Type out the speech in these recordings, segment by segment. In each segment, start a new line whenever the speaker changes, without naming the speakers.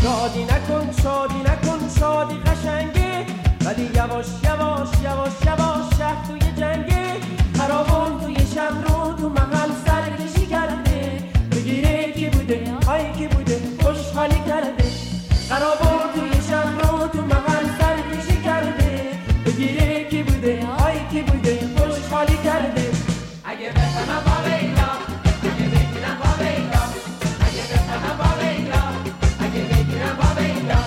شادی نکن شادی نکن شادی قشنگه، ولی یواش یواش یواش یواش شهر توی جنگه. خرابان توی شب رو تو محل سرکشی کرده، بگیره کی بوده های کی بوده خوشحالی کرده. خرابان توی شب رو تو محل سرکشی کرده، بگیره کی بوده های کی بوده خوشحالی کرده.
اگه بفهمم با لیلا، اگه بگیرم با لیلا، اگه بفهمم با لیلا، اگه بگیرم با لیلا.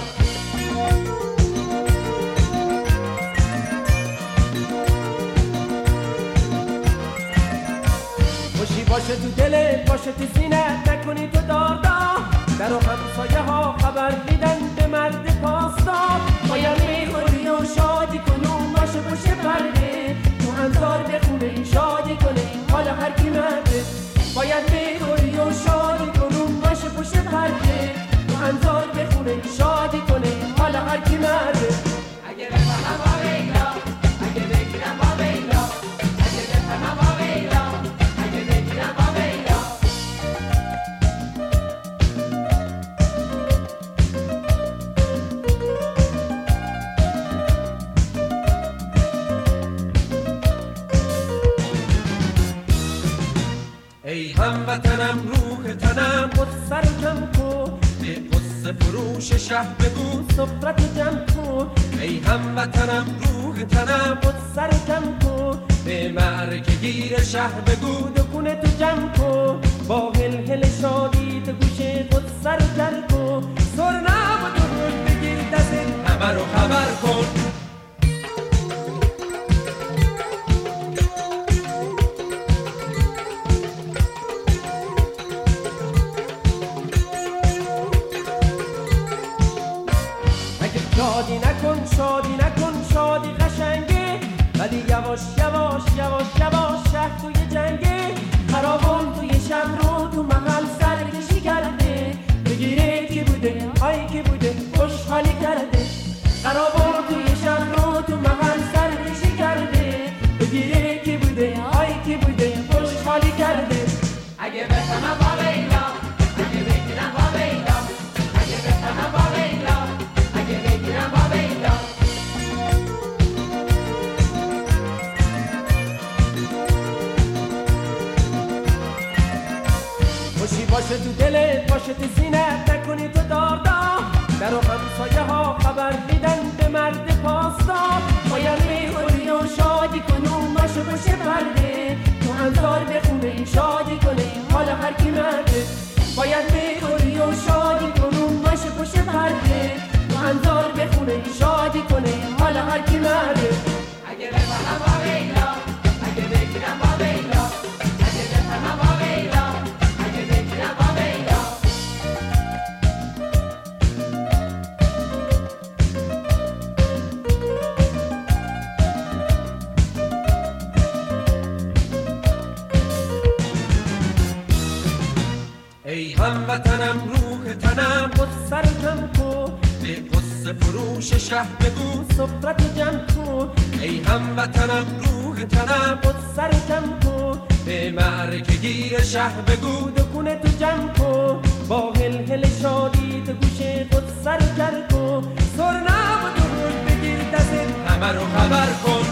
خوشی باشه تو دلت باشه تو سینت، نکنی تو دادا. در و همسایه ها خبر میدن به مرد پاستا. باید میخوری و شادی کنون باشه پشت پرده، تو انظار بخونه شادی کنه حال هر کی مرده. باید میخوری و شادی کنون باشه پشت پرده، تو انظار بخونه شادی کنه حال هر کی مرده.
اگه بفهمم با لیلا، اگه بگیرم با لیلا، اگه بفهمم با لیلا، اگه بگیرم با لیلا.
ای هموطنم روح تنم قصه رو کم کن، به قصه فروش شهر بگو سفرت جمع کن. ای هموطنم روح تنم قصه رو کم کن، به مرگ گیر شهر بگو دکونه تو جمع کن. با هل هل شادی تو گوشه قصه رو جل کن، سرنم و درود بگیر دست همه رو خبر کن. شادی نکن شادی نکن شادی قشنگه، ولی یواش یواش یواش یواش شهر توی جنگه. خرابان توی شب رو تو محل سرکشی کرده، بگیره کی بوده های کی بوده خوشحالی کرده. خرابان توی شب رو تو محل سرکشی کرده، بگیره کی بوده های کی بوده خوشحالی کرده.
اگه بفهمم با لیلا، اگه بگیرم با لیلا، اگه بفهمم با لیلا، اگه بگیرم با لیلا.
خوشی باشه تو دلت باشه تو سینت، نکنی تو دادا. در و همسایه ها خبر میدن به مرد پاستا. باید میخوری و شادی کنون باشه پشت پرده، تو انظار بخونه شادی کنه حال هر کی مرده. باید میخوری و شادی کنون باشه پشت پرده، تو انظار بخونه شادی کنه حال هر کی مرده.
اگه بفهمم با لیلا، اگه بگیرم با لیلا، اگه بفهمم با لیلا، اگه بگیرم با لیلا.
ای هموطنم روح تنم قصه رو کم کن، به قصه فروش شهر بگو سفرت جمع کن. ای هموطنم روح تنم قصه رو کم کن، به مرگ گیر شهر بگو دکونه تو جمع کن. با هل هل شادی تو گوشه قصه رو جل کن، سرنم و درود بگیر دست همه رو خبر کن.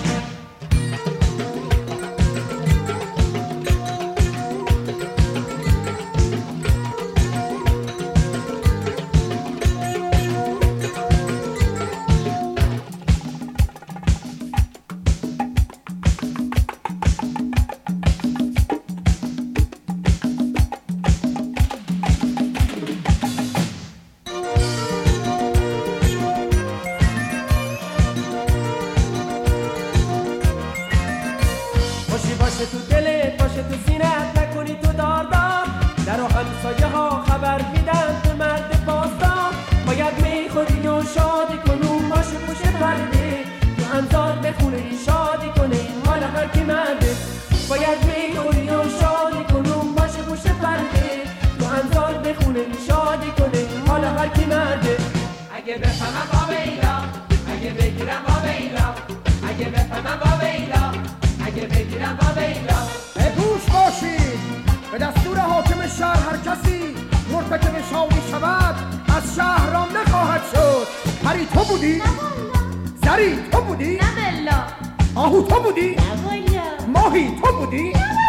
باشه تو دلت باشه تو سینت، نکنی تو داردار. در و همسایه ها خبر میدن به مرد پاستا. باید میخوری و شادی کنون باشه پشت پرده، تو انظار بخونه شادی کنه حال هر کی مرده. باید میخوری و شادی کنون باشه پشت پرده، تو انظار بخونه شادی کنه حال هر کی مرده.
اگه بفهمم با لیلا، اگه بگیرم با لیلا، اگه بفهمم با لیلا، اگه بگیرم با لیلا.
گوش باشید، به دستور حاکم شهر هر کسی مرتکب شادی شود از شهرام نخواهد شد. پری تو بودی؟
نه والا.
زری تو بودی؟
نه بلا.
آهو تو بودی؟
نه والا.
ماهی تو بودی؟
نه